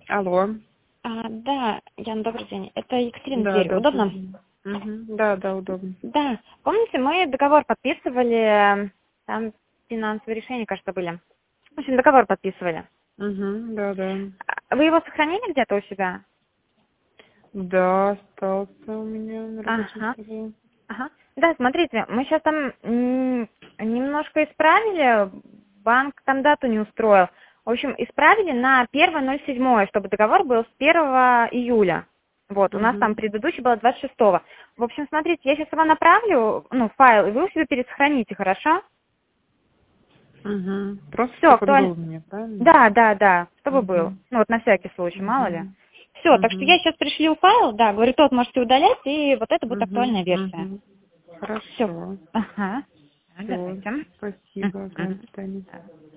Алло. Да, Ян, добрый день. Это Екатерина Да, Зверева. добрый Удобно? день. Да, удобно. Да. Помните, мы договор подписывали, там финансовые решения, кажется, были. В общем, договор подписывали. Да. Вы его сохранили где-то у себя? Да, остался у меня на рабочем Ага. столе. Ага. Да, смотрите, мы сейчас там немножко исправили, банк там дату не устроил. В общем, исправили на 1.07, чтобы договор был с 1 июля. Вот, у нас там предыдущий был 26-го. В общем, смотрите, я сейчас его направлю, файл, и вы у себя пересохраните, хорошо? Просто Все, чтобы он был у меня, правильно? Да, чтобы был. Вот на всякий случай, мало ли. Все, так что я сейчас пришлю файл, да, говорю, тот можете удалять, и вот это будет актуальная версия. Хорошо. Все. Ага. Все. Давайте. Спасибо. До свидания.